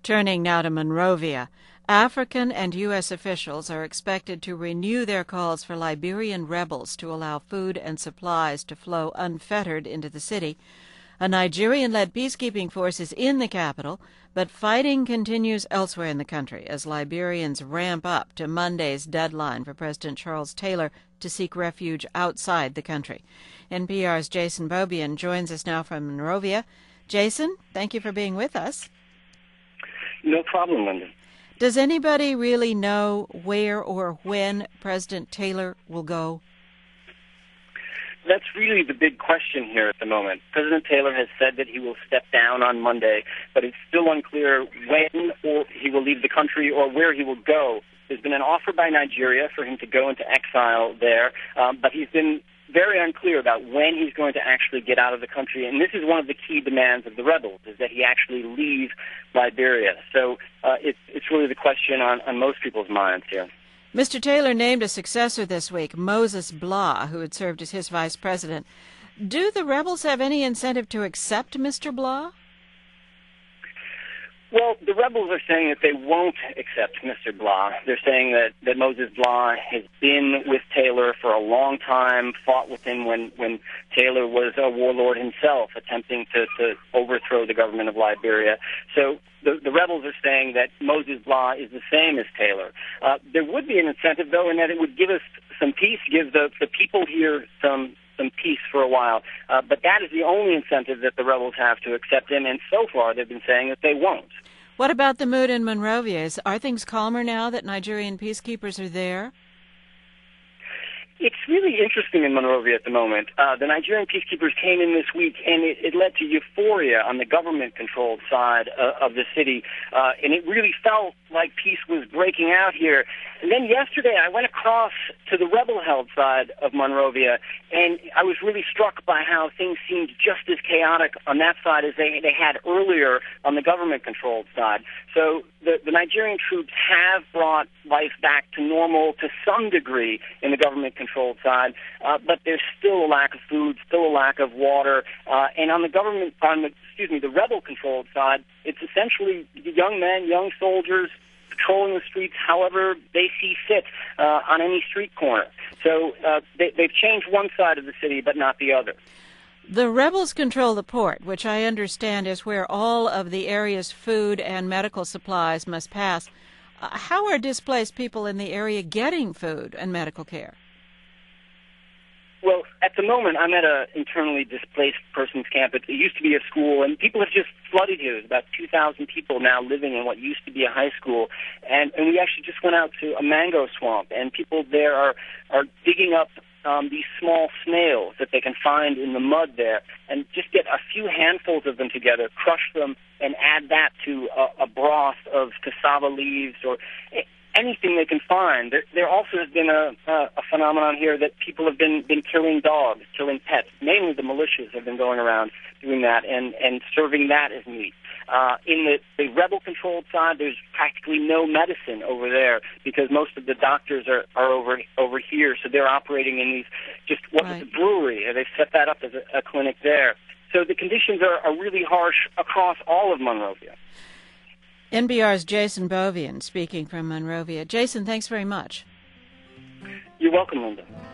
Turning now to Monrovia, African and U.S. officials are expected to renew their calls for Liberian rebels to allow food and supplies to flow unfettered into the city. A Nigerian-led peacekeeping force is in the capital, but fighting continues elsewhere in the country as Liberians ramp up to Monday's deadline for President Charles Taylor to seek refuge outside the country. NPR's Jason Beaubien joins us now from Monrovia. Jason, thank you for being with us. No problem, Linda. Does anybody really know where or when President Taylor will go? That's really the big question here at the moment. President Taylor has said that he will step down on Monday, but it's still unclear when or he will leave the country or where he will go. There's been an offer by Nigeria for him to go into exile there, but he's been very unclear about when he's going to actually get out of the country. And this is one of the key demands of the rebels, is that he actually leave Liberia. So it's really the question on most people's minds here. Mr. Taylor named a successor this week, Moses Blah, who had served as his vice president. Do the rebels have any incentive to accept Mr. Blah? Well, the rebels are saying that they won't accept Mr. Blah. They're saying that Moses Blah has been with Taylor for a long time, fought with him when Taylor was a warlord himself, attempting to overthrow the government of Liberia. So the rebels are saying that Moses Blah is the same as Taylor. There would be an incentive, though, in that it would give us some peace, give the people here some peace for a while. But that is the only incentive that the rebels have to accept him, and so far they've been saying that they won't. What about the mood in Monrovia? Are things calmer now that Nigerian peacekeepers are there? It's really interesting in Monrovia at the moment. The Nigerian peacekeepers came in this week, and it led to euphoria on the government-controlled side of the city, and it really felt like peace was breaking out here. And then yesterday, I went across to the rebel-held side of Monrovia, and I was really struck by how things seemed just as chaotic on that side as they had earlier on the government-controlled side. So the Nigerian troops have brought life back to normal to some degree in the government-controlled side, but there's still a lack of food, still a lack of water, and on the rebel-controlled side, it's essentially young men, young soldiers patrolling the streets however they see fit on any street corner. So they've changed one side of the city, but not the other. The rebels control the port, which I understand is where all of the area's food and medical supplies must pass. How are displaced people in the area getting food and medical care? Well, at the moment, I'm at an internally displaced persons camp. It used to be a school, and people have just flooded here. There's about 2,000 people now living in what used to be a high school. And we actually just went out to a mango swamp, and people there are digging up these small snails that they can find in the mud there, and just get a few handfuls of them together, crush them, and add that to a broth of cassava leaves or anything they can find. There also has been a phenomenon here that people have been killing dogs, killing pets. Mainly the militias have been going around doing that and serving that as meat. In the rebel-controlled side, there's practically no medicine over there because most of the doctors are over here, so they're operating in these a brewery. They've set that up as a clinic there. So the conditions are really harsh across all of Monrovia. NPR's Jason Beaubien speaking from Monrovia. Jason, thanks very much. You're welcome, Linda.